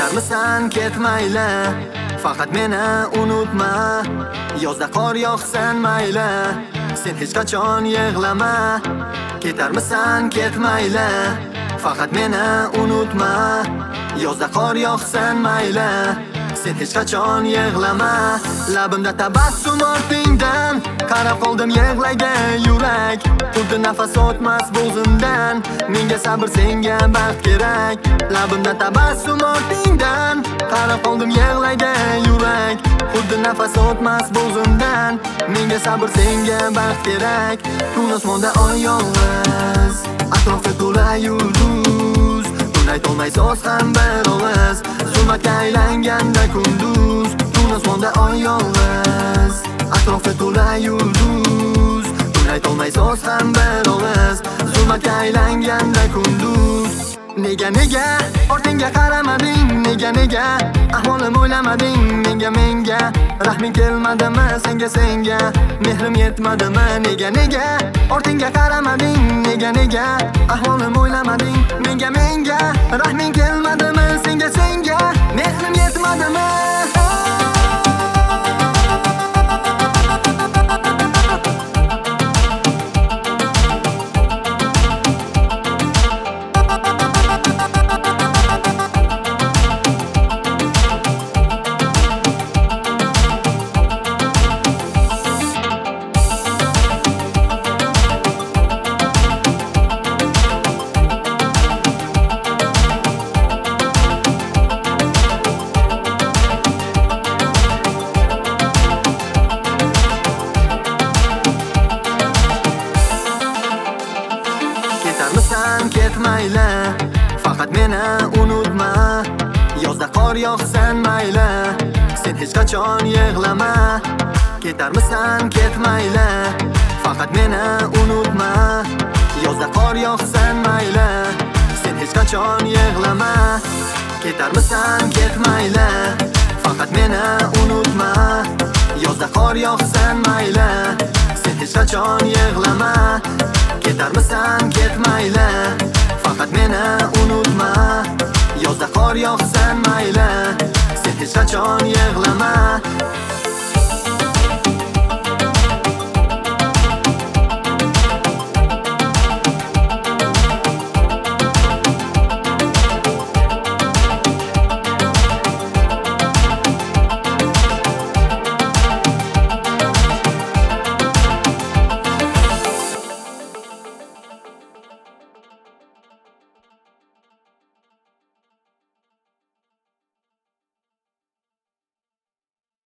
Ketarmisan ketmayla, faqat meni unutma. Yozda qor yog'san mayla, sen hech qachon yig'lama. Ketarmisan ketmayla, faqat meni unutma. Yozda qor yog'san mayla, sen hech qachon yig'lama. Labimda tabassum ortingdan, qarab qoldim yig'lagan yurak. Xuddi nafas o'tmas bo'g'zimdan, menga sabr, senga baxt kerak. Labimda tabassum ortingdan, qarab qoldim yig'lagan yurak. Xuddi nafas o'tmas bo'g'zimdan, menga sabr, senga baxt kerak. Kun osmonda oy yolg'iz, atrofda to'la yulduz. Aytolmay so'z ham bir ovoz, zulmatga aylanganda kunduz. Kun osmonda oy yolg'iz, atrofda to'la yulduz. Aytolmay so'z ham bir ovoz, zulmatga aylanganda kunduz. Nega ortingga qaramading, nega ahvolim o'ylamading. Menga rahming kelmadimi, senga mehrim yetmadimi? Nega ortingga qaramading, nega ahvolim o'ylamading. Menga rahming kelmadimi, senga mehrim yetmadimi? Ketarmisan ketmayla, faqat meni unutma. Yozda qor yog'san mayla, sen hech qachon yig'lama. Ketarmisan ketmayla, faqat meni unutma. Yozda qor yog'san mayla, sen hech qachon yig'lama. Ketarmisan ketmayla, faqat meni unutma. Yozda qor yog'san mayla, sen hech qachon yig'lama. Ketarmisan ketmayla, faqat meni unutma. Yozda qor yog'san mayla, sen hech qachon yig'lama.